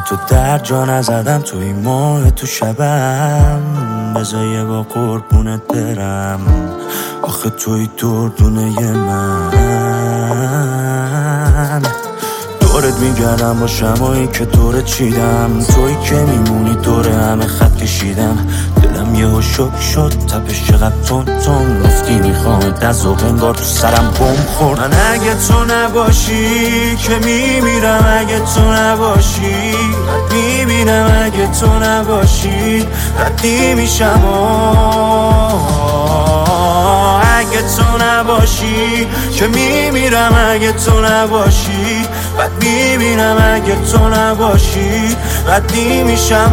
تو در جا نزدم، تو این ماه تو شبم، بذار یه با قربونت برم، آخه توی دردونه من. دورت میگردم با شمایی که دورت چیدم، توی که میمونی دور همه خط کشیدم. دلم یهو شک شد، تپش چقدر تون تون گفتی میخوامت، از ذوق انگار تو سرم بم خورد. من اگه تو نباشی که میمیرم، اگه تو نباشی رد میبینم، اگه تو نباشی ردی میشم. اگه تو نباشی که میمیرم، اگه تو نباشی بد میبینم، اگه تو نباشی ردی میشم.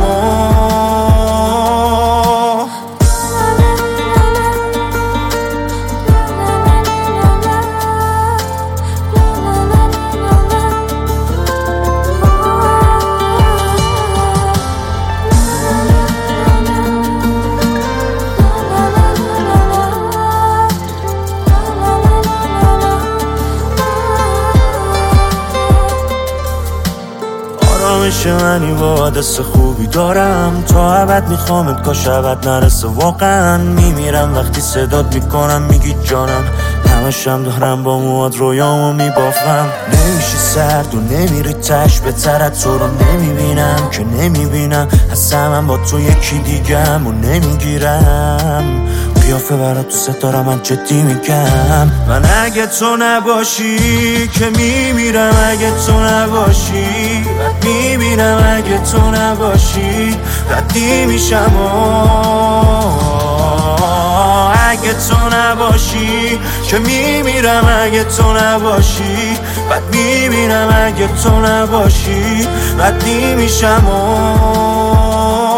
منی با دست خوبی دارم، تا ابد میخوامت، کاش ابد نرسه. واقعا میمیرم وقتی صدات میکنم میگی جانم، همشم دارم با مواد رویامو میبافم. نمیشی سرد و نمیری تش به طرت، تو رو نمیبینم که نمیبینم، اصلا من با تو یکی دیگم و نمیگیرم قیافه برات تو ستاره، من جدی میگم. من اگه تو نباشی که میمیرم، اگه تو نباشی رد میبینم، اگه تو نباشی ردی میشم. اگه تو نباشی که میمیرم، اگه تو نباشی بد میبینم، اگه تو نباشی ردی میشم.